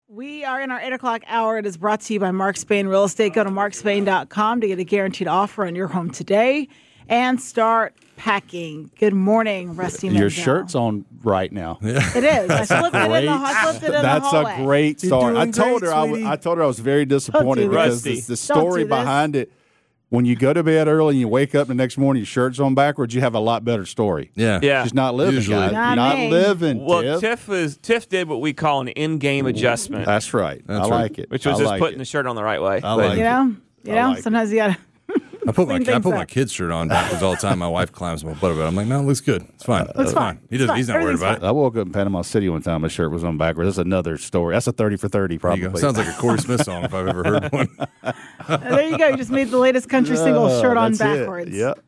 We are in our 8 o'clock hour. It is brought to you by Mark Spain Real Estate. Go to markspain.com to get a guaranteed offer on your home today and start packing. Good morning, Rusty Menzel. Your shirt's on right now. It is. I slipped it in the hallway. That's a great start. I told her I was very disappointed because the story behind it. When you go to bed early and you wake up the next morning, your shirt's on backwards, you have a lot better story. Yeah. She's not living, Usually. guys. Not living, Well, Tiff. Tiff did what we call an in-game adjustment. That's right. I like it. Which was just putting the shirt on the right way. I like it. Sometimes you got to. I put my kid's shirt on backwards all the time. My wife climbs my butt about it. I'm like, no, it looks good. It's fine. It's fine. He's not worried about it. I woke up in Panama City one time. My shirt was on backwards. That's another story. That's a 30 for 30 probably. There you go. Sounds like a Corey Smith song if I've ever heard one. There you go. You just made the latest country single, shirt on backwards. Yep.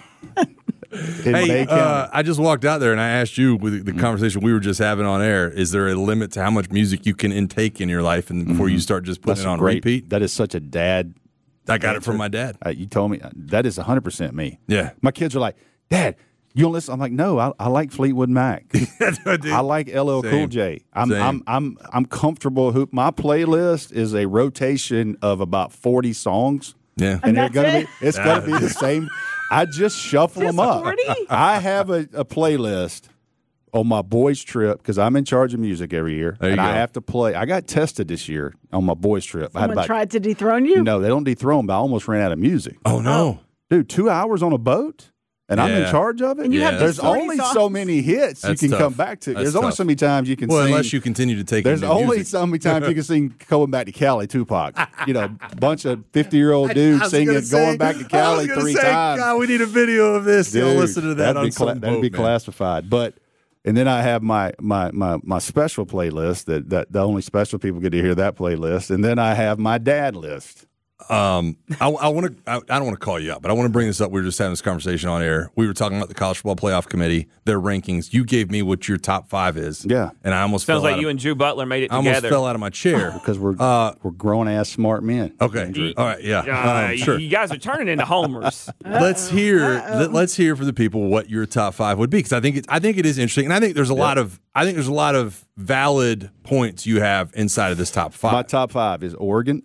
Hey, I just walked out there and I asked you with the conversation we were just having on air, is there a limit to how much music you can intake in your life and before you start just putting it on repeat? That is such a dad. I got it from my dad. You told me that is 100% me. Yeah. My kids are like, Dad, you don't listen? I'm like, no, I like Fleetwood Mac. I like LL Cool J. I'm comfortable. My playlist is a rotation of about 40 songs. Yeah. And it's gonna be the same. I just shuffle them up. 40? I have a playlist on my boys' trip because I'm in charge of music every year, and I have to play. I got tested this year on my boys' trip. Someone tried to dethrone you? No, they don't dethrone, but I almost ran out of music. Oh, no. Dude, 2 hours on a boat, and I'm in charge of it? And you have There's only so many hits That's you can tough. come back to. That's There's only tough. so many times you can Well, sing. unless you continue to take There's new only music. so many times you can sing Going Back to Cali, Tupac. A bunch of 50-year-old dudes singing Going Back to Cali 3 times. God, we need a video of this. Dude, Y'all listen to that on some that'd be boat, man. classified. But and then I have my special playlist that the only special people get to hear that playlist. And then I have my dad list. I don't want to call you out, but I want to bring this up. We were just having this conversation on air. We were talking about the College Football Playoff Committee, their rankings. You gave me what your top 5 is. Yeah. And I almost Sounds like you and Drew Butler made it I together. almost fell out of my chair. Because we're grown ass smart men. Okay. All right. Yeah. Sure. You guys are turning into homers. Let's hear for the people what your top 5 would be, because I think it is interesting, and I think there's a lot of valid points you have inside of this top 5. My top 5 is Oregon,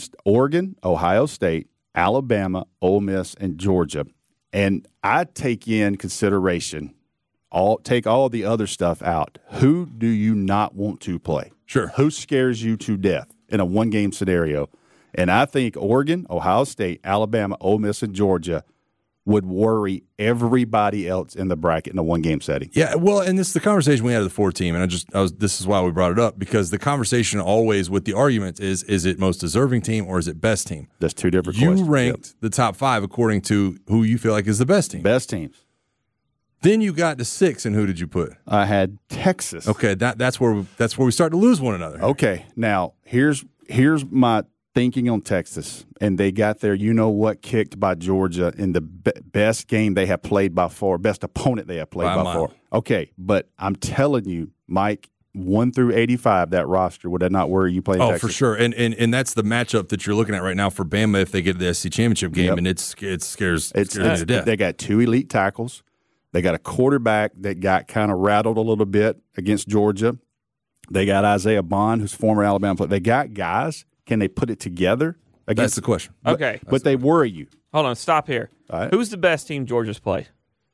Ohio State, Alabama, Ole Miss, and Georgia. And I take in consideration, take all the other stuff out. Who do you not want to play? Sure. Who scares you to death in a one-game scenario? And I think Oregon, Ohio State, Alabama, Ole Miss, and Georgia would worry everybody else in the bracket in a one-game setting. Yeah, well, and this is the conversation we had at the 4 team, and this is why we brought it up, because the conversation always with the argument is it most deserving team or is it best team? That's 2 different questions. You ranked the top 5 according to who you feel like is the best team. Best teams. Then you got to 6, and who did you put? I had Texas. Okay, that's where we start to lose one another. Okay, now here's my thinking on Texas, and they got their kicked by Georgia in the best game they have played by far, best opponent they have played by far. Okay, but I'm telling you, Mike, 1 through 85, that roster, would that not worry you playing Texas? Oh, for sure, and that's the matchup that you're looking at right now for Bama if they get to the SEC championship game, and it scares me to death. They got 2 elite tackles. They got a quarterback that got kind of rattled a little bit against Georgia. They got Isaiah Bond, who's former Alabama player. They got guys. Can they put it together? That's the question. Okay. But they worry you. Hold on. Stop here. All right. Who's the best team Georgia's played?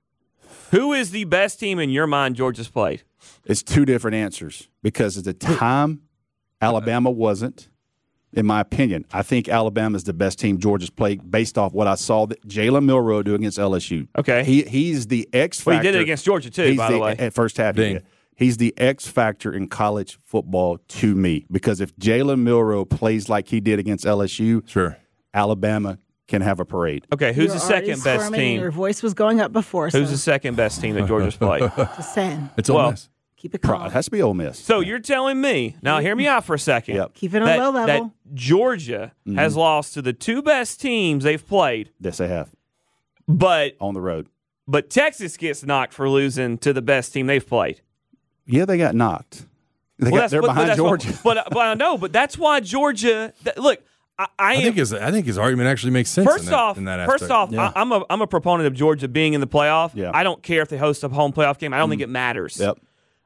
Who is the best team in your mind Georgia's played? It's 2 different answers because at the time, Alabama wasn't, in my opinion. I think Alabama's the best team Georgia's played based off what I saw that Jalen Milroe do against LSU. Okay. He's the X factor. Well, he did it against Georgia, too, by the way. At first half, he did. He's the X factor in college football to me because if Jalen Milroe plays like he did against LSU, sure, Alabama can have a parade. Okay, who's the second best team? Your voice was going up before. Who's the second best team that Georgia's played? Just saying. It's Ole Miss. Keep it calm. It has to be Ole Miss. So you're telling me, now hear me out for a second. Yep. Keep it on low level. That Georgia has lost to the 2 best teams they've played. Yes, they have. But on the road. But Texas gets knocked for losing to the best team they've played. Yeah, they got knocked. They're behind Georgia. But I know. But that's why Georgia. Look, I think his argument actually makes sense. First off, yeah. I'm a proponent of Georgia being in the playoff. Yeah. I don't care if they host a home playoff game. I don't think it matters. Yep.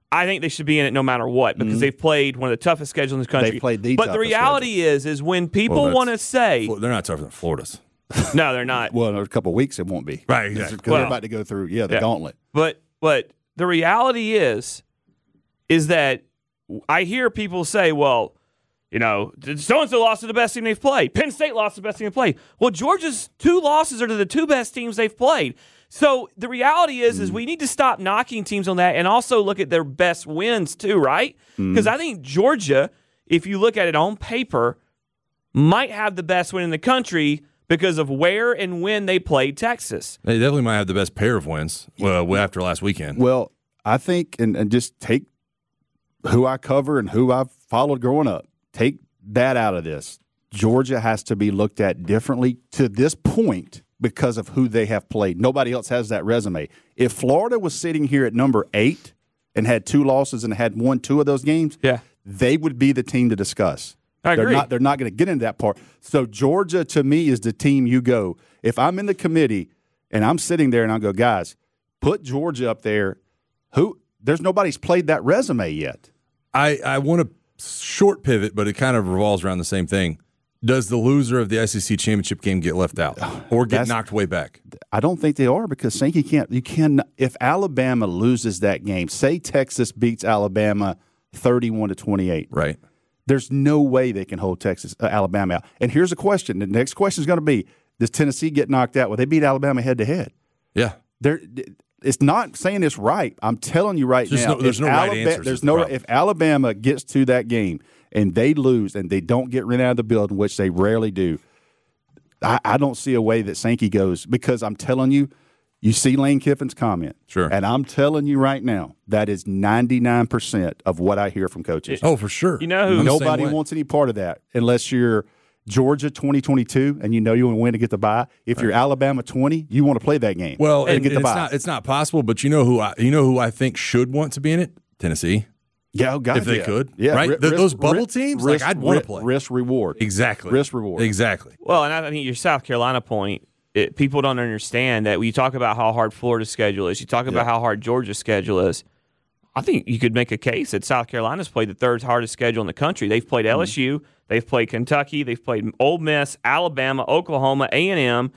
I think they should be in it no matter what because they've played one of the toughest schedules in this country. They played the But the reality is when people want to say they're not tougher than Florida's. No, they're not. Well, in a couple of weeks, it won't be. Right, exactly. Because they're about to go through, the gauntlet. But the reality is that I hear people say, well, so-and-so lost to the best team they've played. Penn State lost to the best team they've played. Well, Georgia's 2 losses are to the 2 best teams they've played. So the reality is we need to stop knocking teams on that and also look at their best wins too, right? Because I think Georgia, if you look at it on paper, might have the best win in the country because of where and when they played Texas. They definitely might have the best pair of wins after last weekend. Well, I think, and just take who I cover and who I've followed growing up, take that out of this. Georgia has to be looked at differently to this point because of who they have played. Nobody else has that resume. If Florida was sitting here at number 8 and had 2 losses and had won 2 of those games, they would be the team to discuss. I agree. They're not going to get into that part. So Georgia, to me, is the team you go. If I'm in the committee and I'm sitting there and I go, guys, put Georgia up there. There's nobody's played that resume yet. I want to short pivot, but it kind of revolves around the same thing. Does the loser of the SEC championship game get left out or get knocked way back? I don't think they are because Sankey can't. You can if Alabama loses that game. Say Texas beats Alabama 31-28. Right. There's no way they can hold Alabama out. And here's a question. The next question is going to be: does Tennessee get knocked out? Well, they beat Alabama head to head. Yeah. It's not saying it's right. I'm telling you right now. There's no right answers. If Alabama gets to that game and they lose and they don't get rid out of the building, which they rarely do, I don't see a way that Sankey goes because I'm telling you, you see Lane Kiffin's comment. Sure. And I'm telling you right now, that is 99% of what I hear from coaches. Oh, for sure. Nobody wants any part of that unless you're Georgia 2022 and you want to win to get the bye. If you're Alabama 20, you want to play that game. Well, and get the bye. It's not possible, but you know who I think should want to be in it? Tennessee. Yeah, oh God, if they could. Yeah, right? Those bubble teams, I'd want to play. Risk reward. Exactly. Risk reward. Exactly. Well, and I think your South Carolina point, people don't understand that when you talk about how hard Florida's schedule is, you talk about how hard Georgia's schedule is. I think you could make a case that South Carolina's played the 3rd hardest schedule in the country. They've played LSU, they've played Kentucky, they've played Ole Miss, Alabama, Oklahoma, A&M.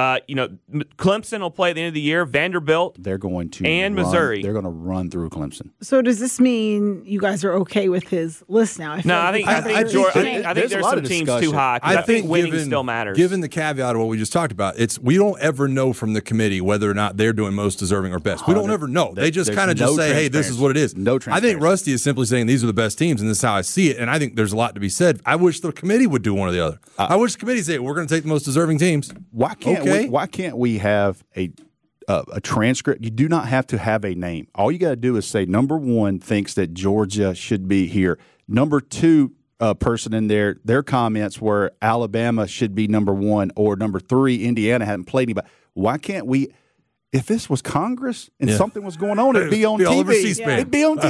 Clemson will play at the end of the year. Vanderbilt, they're going to and Missouri. They're going to run through Clemson. So does this mean you guys are okay with his list now? I think there's some teams too high. I think winning still matters. Given the caveat of what we just talked about, we don't ever know from the committee whether or not they're doing most deserving or best. We don't ever know. They just kind of say, "Hey, this is what it is." No transparency. I think Rusty is simply saying these are the best teams, and this is how I see it. And I think there's a lot to be said. I wish the committee would do one or the other. I wish the committee say we're going to take the most deserving teams. Why can't we have a transcript? You do not have to have a name. All you got to do is say number 1 thinks that Georgia should be here. Number 2 person in there, their comments were Alabama should be number 1, or number 3, Indiana hadn't played anybody. Why can't we? If this was Congress and something was going on, it'd be on TV. It'd be on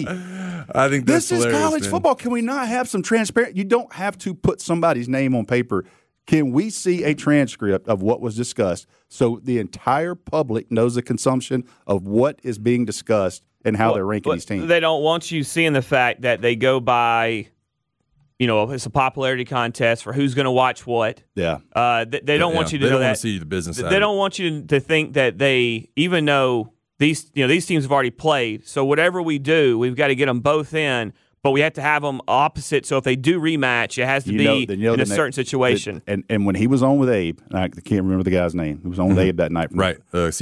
TV. I think that's this is college football. Can we not have some transparent? You don't have to put somebody's name on paper. Can we see a transcript of what was discussed so the entire public knows the consumption of what is being discussed and how they're ranking these teams? They don't want you seeing the fact that they go by, it's a popularity contest for who's going to watch what. Yeah. They don't want you to know that. They don't want to see the business side. They don't want you to think that they, even though these teams have already played, so whatever we do, we've got to get them both in. But we have to have them opposite, so if they do rematch, it has to be in a certain situation. And when he was on with Abe, I can't remember the guy's name. He was on with Abe that night. Right,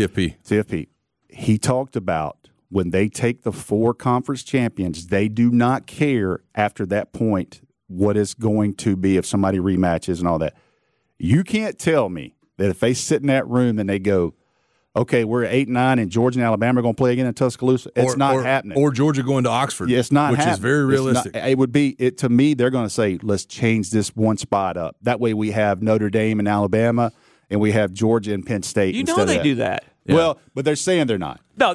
CFP. He talked about when they take the 4 conference champions, they do not care after that point what is going to be if somebody rematches and all that. You can't tell me that if they sit in that room and they go, okay, we're at 8-9, and Georgia and Alabama are going to play again in Tuscaloosa. It's not happening. Or Georgia going to Oxford. Yeah, it's not which happening. Is very realistic. It would be to me. They're going to say, let's change this one spot up. That way, we have Notre Dame and Alabama, and we have Georgia and Penn State. Do that. Yeah. Well, but they're saying they're not. No,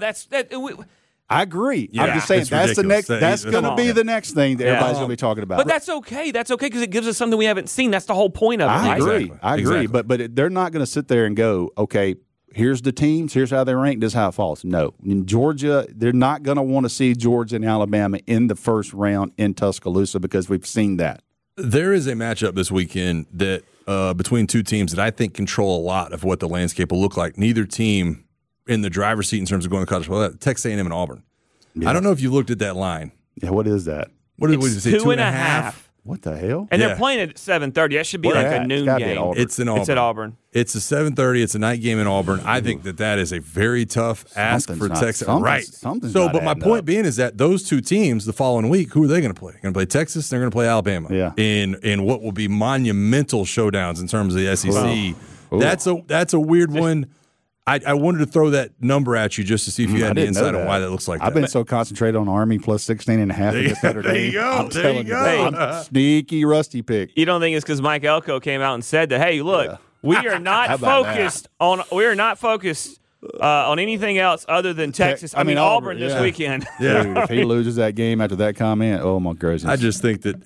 I agree. Yeah, I'm just saying that's the next. That's going to be the next thing that everybody's going to be talking about. But that's okay. That's okay because it gives us something we haven't seen. That's the whole point of it. I agree. Exactly. I agree. Exactly. But they're not going to sit there and go, okay, here's the teams, here's how they rank, this is how it falls. No. In Georgia, they're not going to want to see Georgia and Alabama in the first round in Tuscaloosa because we've seen that. There is a matchup this weekend that between two teams that I think control a lot of what the landscape will look like. Neither team in the driver's seat in terms of going to college football. Texas A&M and Auburn. Yeah. I don't know if you looked at that line. Yeah, what is that? What did you say? 2.5. What the hell? And they're playing at 7:30. That should be a noon game. It's in Auburn. It's at Auburn. It's a 7:30. It's a night game in Auburn. I think that is a very tough ask for Texas. Right. But my point being is that those two teams the following week, who are they going to play? They're going to play Texas. They're going to play Alabama. Yeah. In what will be monumental showdowns in terms of the SEC. Wow. That's a weird one. I wanted to throw that number at you just to see if you had any insight on why that looks like that. I've been so concentrated on Army plus 16.5 Saturday. There you go. There you go. I'm sneaky rusty pick. You don't think it's because Mike Elko came out and said that? Hey, look, we are not focused on. We are not focused on anything else other than Texas. I mean Auburn this weekend. Yeah. Dude, if he loses that game after that comment, oh my goodness! I just think that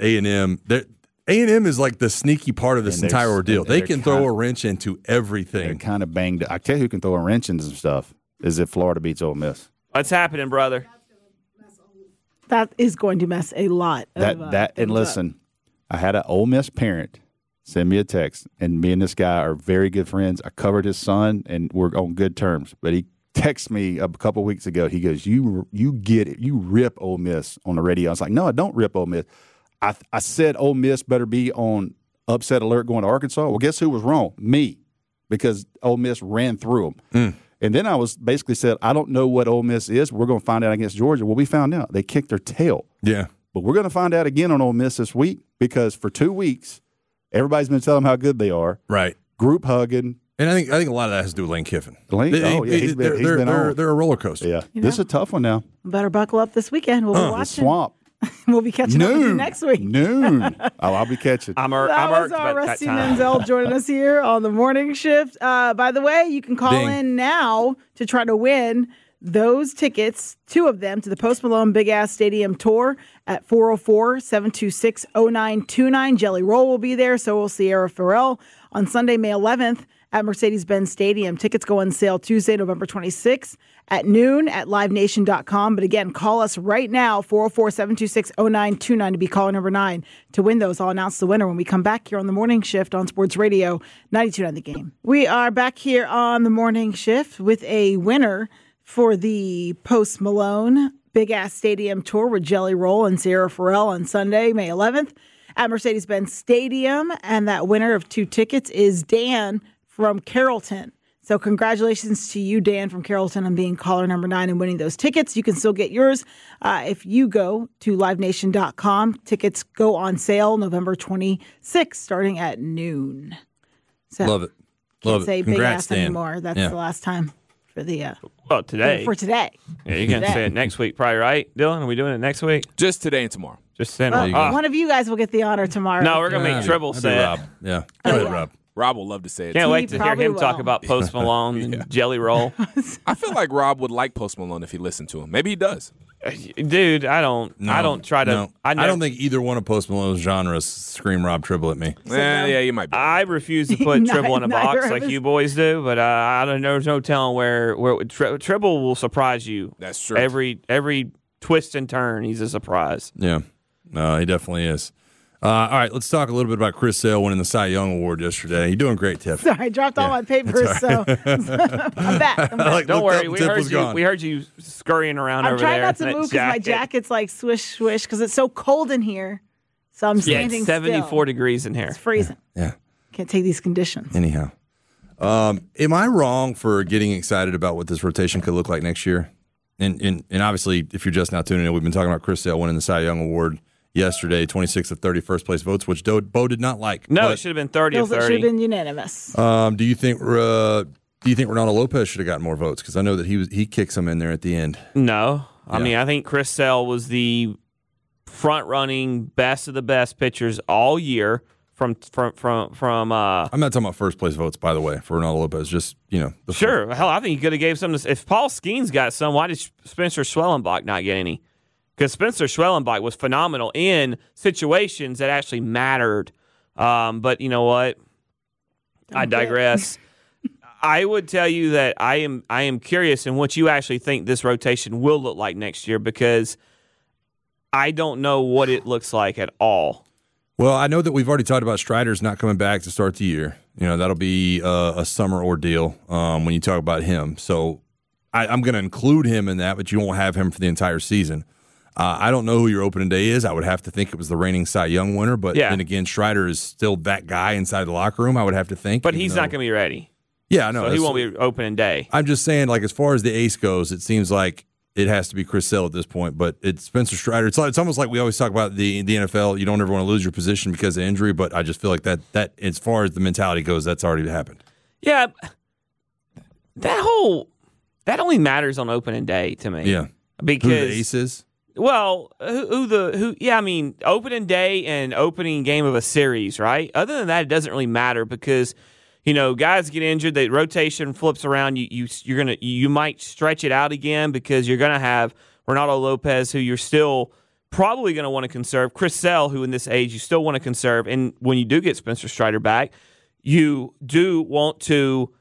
A&M is like the sneaky part of this entire ordeal. They can throw a wrench into everything. They're kind of banged up. I tell you who can throw a wrench into some stuff is if Florida beats Ole Miss. What's happening, brother? That is going to mess a lot. And listen, I had an Ole Miss parent send me a text, and me and this guy are very good friends. I covered his son, and we're on good terms. But he texted me a couple weeks ago. He goes, "You get it. You rip Ole Miss on the radio." I was like, "No, I don't rip Ole Miss." I said Ole Miss better be on upset alert going to Arkansas. Well, guess who was wrong? Me, because Ole Miss ran through them. And then I was basically said, I don't know what Ole Miss is. We're going to find out against Georgia. Well, we found out. They kicked their tail. Yeah. But we're going to find out again on Ole Miss this week because for 2 weeks, everybody's been telling them how good they are. Right. Group hugging. And I think a lot of that has to do with Lane Kiffin. He's been on. They're a roller coaster. Yeah. This is a tough one now. Better buckle up this weekend. We'll be watching. The swamp. We'll be catching up with you next week. Noon. I'll be catching. I'm that was our Rusty Menzel joining us here on the morning shift. By the way, you can call in now to try to win those tickets, 2 of them, to the Post Malone Big Ass Stadium Tour at 404-726-0929. Jelly Roll will be there. So will Sierra Farrell on Sunday, May 11th at Mercedes-Benz Stadium. Tickets go on sale Tuesday, November 26th at noon at livenation.com. But again, call us right now, 404-726-0929 to be caller number 9 to win those. I'll announce the winner when we come back here on the morning shift on Sports Radio 92.9 The Game. We are back here on the morning shift with a winner for the Post Malone Big Ass Stadium Tour with Jelly Roll and Sierra Farrell on Sunday, May 11th at Mercedes-Benz Stadium. And that winner of 2 tickets is Dan from Carrollton. So congratulations to you, Dan from Carrollton, on being caller number 9 and winning those tickets. You can still get yours if you go to livenation.com. Tickets go on sale November 26th, starting at noon. So love it. Can't say Congrats, big ass Dan. anymore. That's the last time for the today. For today. Yeah, you can say it next week, probably, right, Dylan? Are we doing it next week? Just today and tomorrow. Just then. One of you guys will get the honor tomorrow. No, we're gonna make Tribble say it. Rob. Yeah. Go ahead, Rob. Rob will love to say it. Can't too. wait to hear him talk about Post Malone and Jelly Roll. I feel like Rob would like Post Malone if he listened to him. Maybe he does. Dude, I don't try to. No. I don't think either one of Post Malone's genres scream Rob Tribble at me. Yeah, you might be. I refuse to put Tribble in a box like you boys do, but I don't. There's no telling where Tribble will surprise you. That's true. Every twist and turn, he's a surprise. Yeah, no, he definitely is. All right, let's talk a little bit about Chris Sale winning the Cy Young Award yesterday. You're doing great, Tiff. Sorry, I dropped all my papers, so I'm back. Don't worry, we heard you scurrying around over there. I'm trying not to move because my jacket's like swish, swish, because it's so cold in here. So I'm standing it's 74 still. degrees in here. It's freezing. Yeah. Can't take these conditions. Anyhow. Am I wrong for getting excited about what this rotation could look like next year? And obviously, if you're just now tuning in, we've been talking about Chris Sale winning the Cy Young Award yesterday, 26 of 30 first place votes, which Bo did not like. No, it should have been 30 of 30. It should have been unanimous. Do you think Ronaldo Lopez should have gotten more votes? Because I know that he kicked some in there at the end. No, Yeah. I mean I think Chris Sale was the front running best of the best pitchers all year. From I'm not talking about first place votes, by the way, for Ronaldo Lopez. Just sure. Hell, I think he could have gave some. If Paul Skeens got some, why did Spencer Schwellenbach not get any? Because Spencer Schwellenbach was phenomenal in situations that actually mattered. But you know what? I digress. I would tell you that I am curious in what you actually think this rotation will look like next year, because I don't know what it looks like at all. Well, I know that we've already talked about Strider's not coming back to start the year. That'll be a summer ordeal when you talk about him. So I'm going to include him in that, but you won't have him for the entire season. I don't know who your opening day is. I would have to think it was the reigning Cy Young winner, but then again, Strider is still that guy inside the locker room, I would have to think. But he's not going to be ready. Yeah, I know. So he won't be opening day. I'm just saying, like, as far as the ace goes, it seems like it has to be Chris Sale at this point, but it's Spencer Strider. It's almost like we always talk about the NFL. You don't ever want to lose your position because of injury, but I just feel like that as far as the mentality goes, that's already happened. Yeah, that only matters on opening day to me. Yeah, because who the ace is. Well, yeah, I mean, opening day and opening game of a series, right? Other than that, it doesn't really matter because, guys get injured, the rotation flips around, you might stretch it out again because you're going to have Ronaldo Lopez, who you're still probably going to want to conserve, Chris Sale, who in this age you still want to conserve, and when you do get Spencer Strider back, you do want to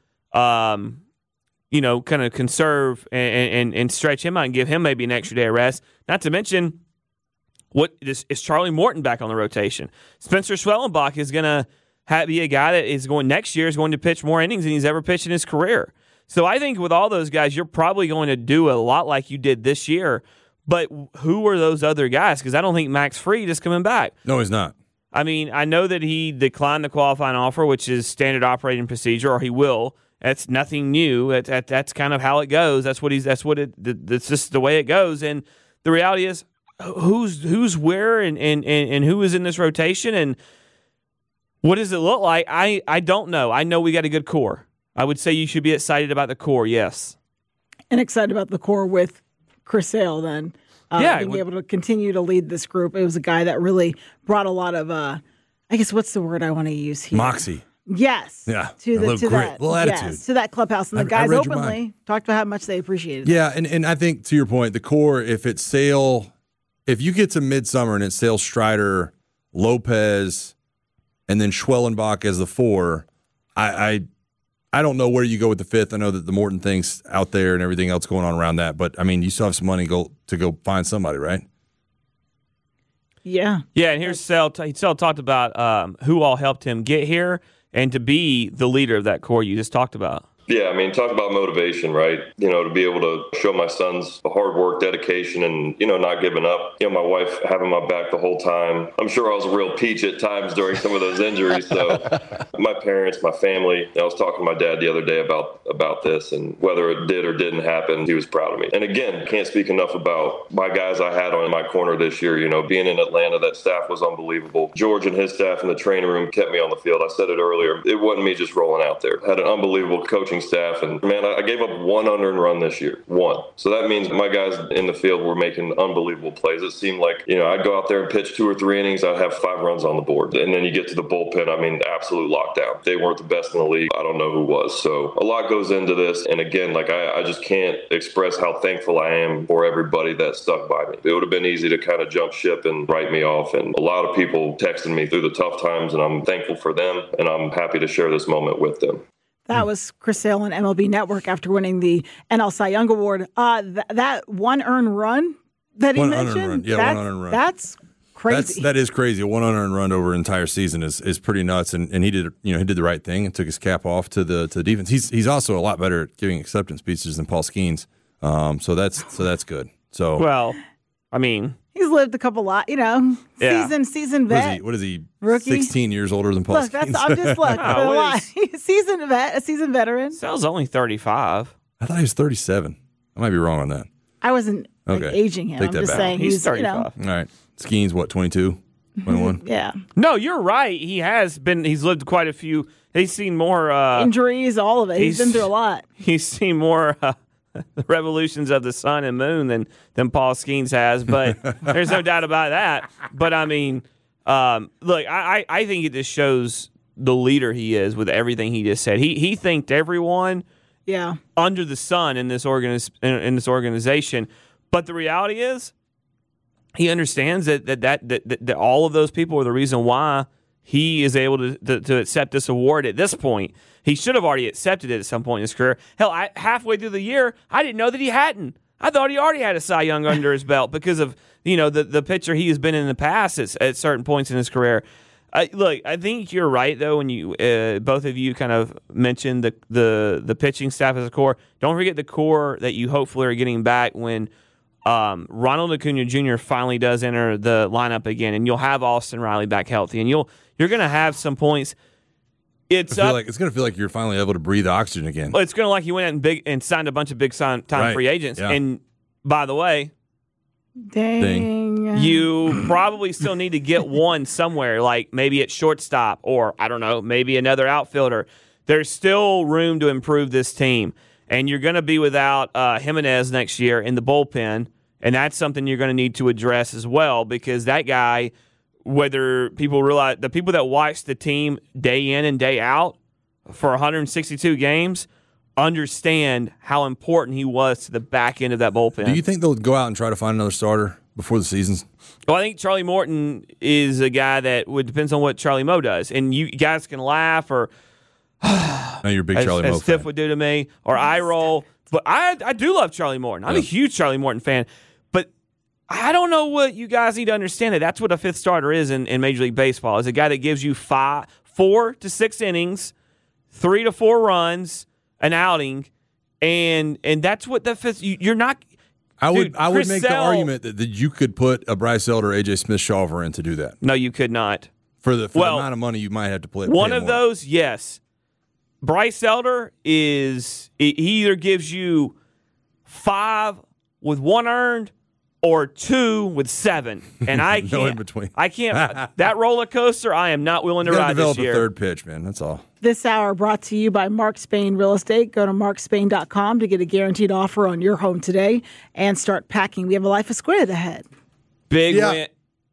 kind of conserve and stretch him out and give him maybe an extra day of rest. Not to mention, is Charlie Morton back on the rotation? Spencer Schwellenbach is going to be a guy that is going to pitch more innings than he's ever pitched in his career. So I think with all those guys, you're probably going to do a lot like you did this year. But who are those other guys? Because I don't think Max Fried is coming back. No, he's not. I mean, I know that he declined the qualifying offer, which is standard operating procedure, or he will. That's nothing new. That's kind of how it goes. That's just the way it goes. And the reality is, who's where and who is in this rotation and what does it look like? I don't know. I know we got a good core. I would say you should be excited about the core. Yes, and excited about the core with Chris Sale. Then, being able to continue to lead this group. It was a guy that really brought a lot of, I guess, what's the word I want to use here? Moxie. Yes. Yeah. To little attitude. Yes, to that clubhouse. And the guys openly talked about how much they appreciated it. Yeah, and I think to your point, the core, if it's Sale, if you get to midsummer and it's Sale, Strider, Lopez, and then Schwellenbach as the 4, I don't know where you go with the 5th. I know that the Morton thing's out there and everything else going on around that, but I mean, you still have some money to go find somebody, right? Yeah. Yeah, and here's Sale. Sale talked about who all helped him get here and to be the leader of that core you just talked about. Yeah, I mean, talk about motivation, right? To be able to show my sons the hard work, dedication, and, not giving up. My wife having my back the whole time. I'm sure I was a real peach at times during some of those injuries. So my parents, my family, I was talking to my dad the other day about this, and whether it did or didn't happen, he was proud of me. And again, can't speak enough about my guys I had on my corner this year. Being in Atlanta, that staff was unbelievable. George and his staff in the training room kept me on the field. I said it earlier. It wasn't me just rolling out there. Had an unbelievable coaching staff, and man, I gave up 1 unearned run this year. 1. So that means my guys in the field were making unbelievable plays. It seemed like, I'd go out there and pitch 2 or 3 innings, I'd have 5 runs on the board. And then you get to the bullpen, I mean, absolute lockdown. They weren't the best in the league. I don't know who was. So a lot goes into this. And again, I just can't express how thankful I am for everybody that stuck by me. It would have been easy to kind of jump ship and write me off. And a lot of people texted me through the tough times, and I'm thankful for them. And I'm happy to share this moment with them. That was Chris Sale on MLB Network after winning the NL Cy Young Award. That 1 earned run that he mentioned, 1 unearned run. That's crazy. That is crazy. A 1 unearned run over an entire season is pretty nuts. And he did the right thing and took his cap off to the defense. He's also a lot better at giving acceptance speeches than Paul Skeens. So that's good. So well, I mean, he's lived a couple seasoned vet. What is he? Rookie? 16 years older than Paul Skeens. I'm just a seasoned vet, a seasoned veteran. Sale's only 35. I thought he was 37. I might be wrong on that. I wasn't aging him. I'm just saying he's 35. All right. Skeens, what, 22? 21? Yeah. No, you're right. He's lived quite a few. He's seen more injuries, all of it. He's been through a lot. He's seen more revolutions of the sun and moon than Paul Skeens has, but there's no doubt about that. But I mean, look, I think it just shows the leader he is with everything he just said. He thanked everyone under the sun in this organization. But the reality is, he understands that all of those people are the reason why he is able to accept this award at this point. He should have already accepted it at some point in his career. Hell, halfway through the year, I didn't know that he hadn't. I thought he already had a Cy Young under his belt because of the pitcher he has been in the past at certain points in his career. Look, I think you're right though when you both of you kind of mentioned the pitching staff as a core. Don't forget the core that you hopefully are getting back when Ronald Acuna Jr. finally does enter the lineup again, and you'll have Austin Riley back healthy, and you're going to have some points. It's going to feel like you're finally able to breathe oxygen again. It's going to like you went out and signed a bunch of big time free agents. Yeah. And by the way, dang, you probably still need to get one somewhere, like maybe at shortstop or I don't know, maybe another outfielder. There's still room to improve this team, and you're going to be without Jimenez next year in the bullpen, and that's something you're going to need to address as well because that guy. Whether people realize the people that watch the team day in and day out for 162 games understand how important he was to the back end of that bullpen. Do you think they'll go out and try to find another starter before the season's? Well, I think Charlie Morton is a guy that depends on what Charlie Moe does. And you guys can laugh or no, you're a big Charlie Moe as Tiff fan. would do to me, or eye roll. But I do love Charlie Morton. I'm a huge Charlie Morton fan. I don't know what you guys need to understand. That's what a fifth starter is in Major League Baseball. Is a guy that gives you 4 to 6 innings, 3 to 4 runs, an outing, and that's what the fifth. You're not. I would Chris make Sale, the argument that you could put a Bryce Elder, AJ Smith-Shawver in to do that. No, you could not. For the amount of money you might have to play. One of those, yes. Bryce Elder he either gives you 5 with 1 earned. Or 2 with 7, and I can't. No in between. I can't. That roller coaster, I am not willing to ride this year. Develop a third pitch, man. That's all. This hour brought to you by Mark Spain Real Estate. Go to markspain.com to get a guaranteed offer on your home today and start packing. We have a life of squared ahead. Big win.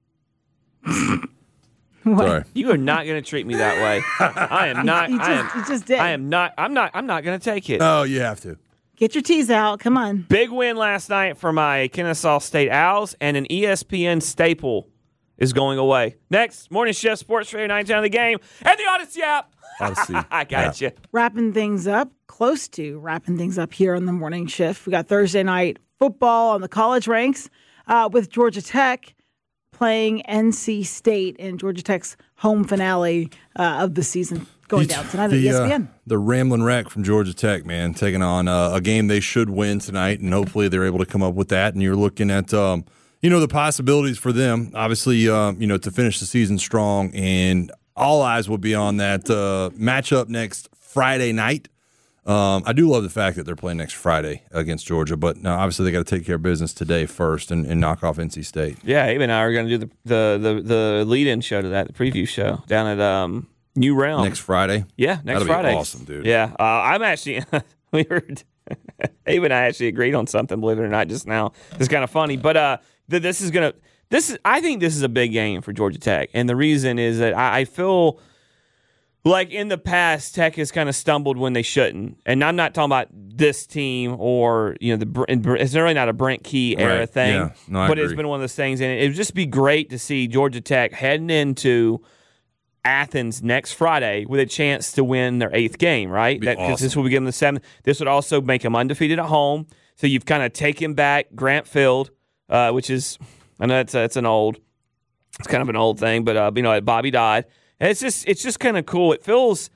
Sorry. You are not going to treat me that way. I am not. You just did. I am not. I'm not going to take it. Oh, you have to. Get your teas out. Come on. Big win last night for my Kennesaw State Owls, and an ESPN staple is going away. Next, Morning Shift Sports Radio 910 The Game and the Odyssey app. Odyssey. I got you. Wrapping things up, close to wrapping things up here on the Morning Shift. We got Thursday night football on the college ranks with Georgia Tech playing NC State in Georgia Tech's home finale of the season. Going down tonight at ESPN. The Ramblin' Wreck from Georgia Tech, man, taking on a game they should win tonight, and hopefully they're able to come up with that. And you're looking at, the possibilities for them, obviously, to finish the season strong. And all eyes will be on that matchup next Friday night. I do love the fact that they're playing next Friday against Georgia, but obviously they got to take care of business today first and knock off NC State. Yeah, Abe and I are going to do the lead-in show to that, the preview show down at New Realm next Friday. Yeah, next That'll Friday. Be awesome, dude. Yeah, I'm actually Abe and I actually agreed on something. Believe it or not, just now. It's kind of funny, but I think this is a big game for Georgia Tech, and the reason is that I feel like in the past Tech has kind of stumbled when they shouldn't, and I'm not talking about this team or it's really not a Brent Key era thing, yeah. No, but it's been one of those things, and it would just be great to see Georgia Tech heading into Athens next Friday with a chance to win their 8th game, right? Because awesome. this will be given the 7th. This would also make them undefeated at home. So you've kind of taken back Grant Field, which is, I know it's kind of an old thing, but Bobby Dodd. And it's just kind of cool. It feels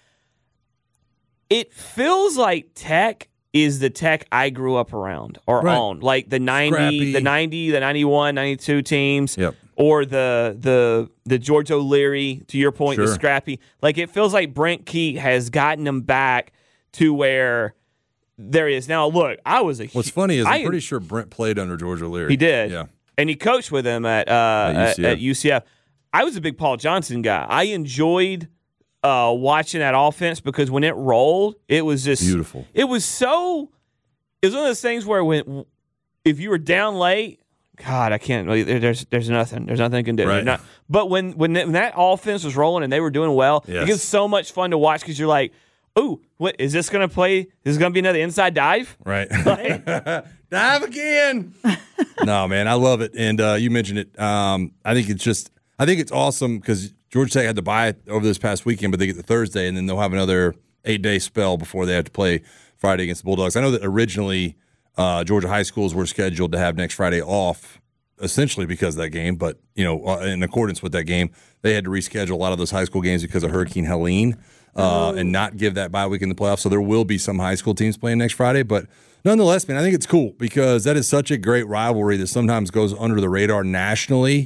like Tech is the Tech I grew up around or on, like the 90, the 91, 92 teams. Yep. Or the George O'Leary, to your point, Sure. the scrappy. Like it feels like Brent Key has gotten them back to where there is now. Look, What's funny is I'm pretty sure Brent played under George O'Leary. He did, yeah, and he coached with him at UCF. I was a big Paul Johnson guy. I enjoyed watching that offense because when it rolled, it was just beautiful. It was one of those things where if you were down late. God, I can't. There's nothing. There's nothing I can do. Right. But when that offense was rolling and they were doing well, yes. It was so much fun to watch because you're like, "Ooh, what is this going to play? Is this going to be another inside dive?" Right. Dive again. No, man, I love it. And you mentioned it. I think it's awesome because Georgia Tech had to bye over this past weekend, but they get the Thursday, and then they'll have another 8-day spell before they have to play Friday against the Bulldogs. I know that originally Georgia high schools were scheduled to have next Friday off, essentially because of that game, but in accordance with that game, they had to reschedule a lot of those high school games because of Hurricane Helene and not give that bye week in the playoffs. So there will be some high school teams playing next Friday, but nonetheless, man, I think it's cool because that is such a great rivalry that sometimes goes under the radar nationally.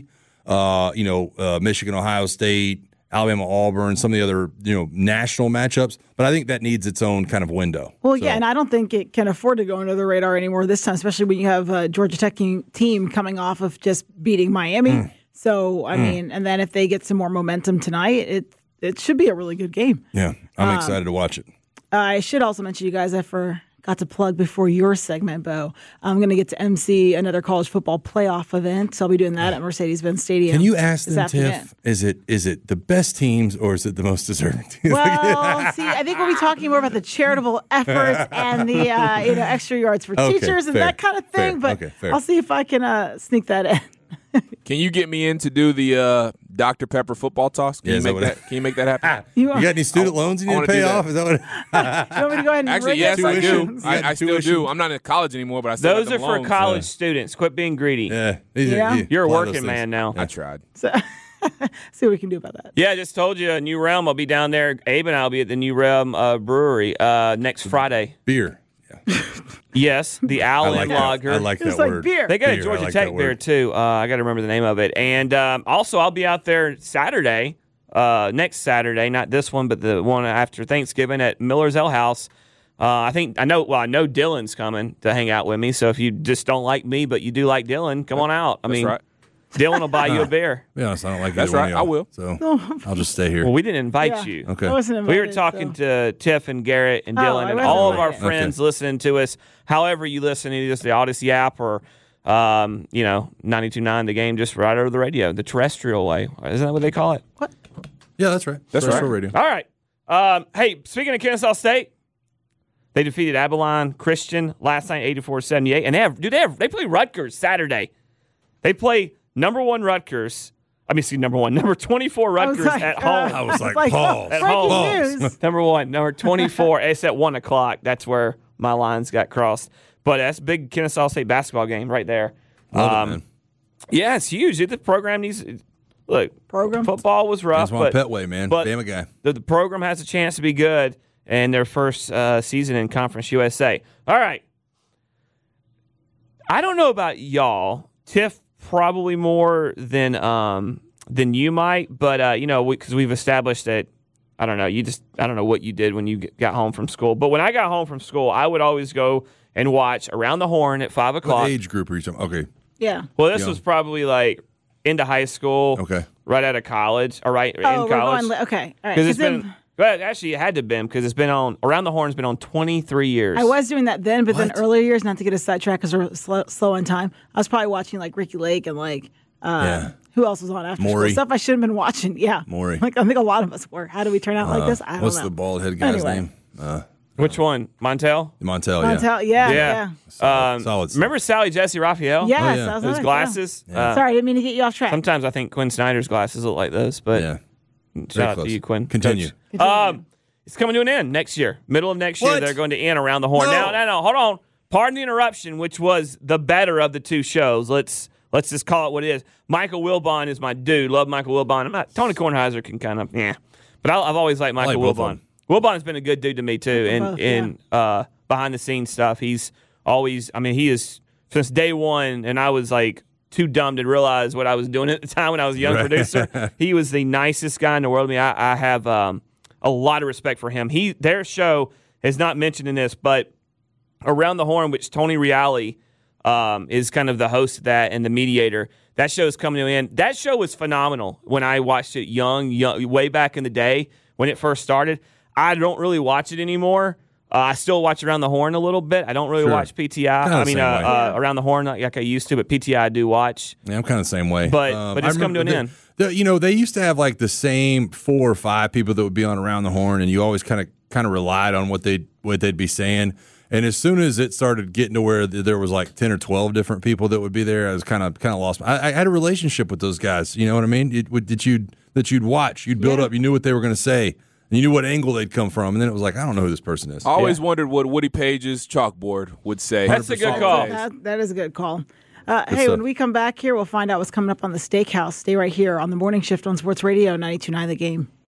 Michigan, Ohio State, Alabama, Auburn, some of the other, national matchups. But I think that needs its own kind of window. Well, yeah, and I don't think it can afford to go under the radar anymore this time, especially when you have a Georgia Tech team coming off of just beating Miami. So, I mean, and then if they get some more momentum tonight, it should be a really good game. Yeah, I'm excited to watch it. I should also mention, you guys, I forgot to plug before your segment, Bo. I'm going to get to MC another college football playoff event. So I'll be doing that at Mercedes-Benz Stadium. Can you ask them, Tiff, is it the best teams or is it the most deserving teams? Well, see, I think we'll be talking more about the charitable efforts and the extra yards for teachers and that kind of thing. But I'll see if I can sneak that in. Can you get me in to do the Dr. Pepper football toss? Can you make that happen? You got any student loans you need to pay off? Is that what? You want me to go ahead and actually, yes, I do. I still do. I'm not in college anymore, but I still those are for college students. Quit being greedy. Yeah. You're a working man now. I tried. So, see what we can do about that. Yeah, I just told you, New Realm. I'll be down there. Abe and I will be at the New Realm Brewery next Friday. Beer. Yeah. Yes, the Allen Lager. I like that it's word. Like beer. They got a Georgia Tech beer too. I got to remember the name of it. And also, I'll be out there Saturday, next Saturday, not this one, but the one after Thanksgiving at Miller's Ale House. I know Dylan's coming to hang out with me. So if you just don't like me, but you do like Dylan, come on out. That's right. Dylan will buy you a beer. To be honest, I don't like That's right. I will. So I'll just stay here. Well, we didn't invite you. Okay. I wasn't invited, We were talking to Tiff and Garrett and Dylan and I all of wasn't our invited. friends listening to us. However you listen, either just the Odyssey app or 92.9 The Game, just right over the radio, the terrestrial way. Isn't that what they call it? What? Yeah, that's right. That's right. Radio. All right. Hey, speaking of Kennesaw State, they defeated Abilene Christian last night, 84-78, and they play Rutgers Saturday. They play number 24 Rutgers at home. I was like, pause. At breaking home. news. Number 24. It's at 1 o'clock. That's where my lines got crossed. But that's a big Kennesaw State basketball game right there. Love it, man. Yeah, it's huge. The program needs Program? Football was rough, Antoine Petway, man. but Bama guy. the program has a chance to be good in their first season in Conference USA. All right. I don't know about y'all. Tiff probably more than you might, but because we've established that. I don't know. I don't know what you did when you got home from school. But when I got home from school, I would always go and watch Around the Horn at 5 o'clock. What age group are you talking? Okay. Yeah. Well, this was probably like into high school. Okay. Right out of college, or right in We're college. going, okay. All right. Because it's 'Cause been. Well, actually, it had to have been because it's been on. Around the Horn's been on 23 years. I was doing that then, but then What? earlier years, not to get a sidetrack because we're slow on time, I was probably watching like Ricky Lake and who else was on after Maury. school stuff I shouldn't have been watching. Yeah. Maury. Like I think a lot of us were. How do we turn out like this? I don't What's know. the bald head guy's Anyway. name? Which one? Montel? Montel, I'll yeah. tell- yeah. Solid. Remember Sally Jesse Raphael? Yes, yeah. that was Those it, glasses. yeah. Sorry, I didn't mean to get you off track. Sometimes I think Quinn Snyder's glasses look like those, but Yeah. shout Very out close. to you, Quinn. Continue. It's coming to an end next year. Middle of next year, What? they're going to end Around the Horn. No. No, hold on. Pardon the interruption, which was the better of the two shows. Let's just call it what it is. Michael Wilbon is my dude. Love Michael Wilbon. Tony Kornheiser can kind of, but I've always liked Michael both of Wilbon. them. Wilbon's been a good dude to me too, Both, in behind the scenes stuff. He's always, he is since day one, and I was like too dumb to realize what I was doing at the time when I was a young producer. He was the nicest guy in the world. I have a lot of respect for him. Their show is not mentioned in this, but Around the Horn, which Tony Reale is kind of the host of that and the mediator. That show is coming to an end. That show was phenomenal when I watched it young, way back in the day when it first started. I don't really watch it anymore. I still watch Around the Horn a little bit. I don't really watch PTI. Kinda the same way. Around the Horn like I used to, but PTI I do watch. Yeah, I'm kind of the same way. But it's come to an end. They used to have like the same 4 or 5 people that would be on Around the Horn, and you always kind of relied on what they'd be saying. And as soon as it started getting to where there was like 10 or 12 different people that would be there, I was kind of lost. I had a relationship with those guys. You know what I mean? Did you that you'd watch. You'd build up. You knew what they were going to say. And you knew what angle they'd come from. And then it was like, I don't know who this person is. I always wondered what Woody Page's chalkboard would say. That's a good call. That is a good call. Hey, when we come back here, we'll find out what's coming up on the Steakhouse. Stay right here on the Morning Shift on Sports Radio 92.9 The Game.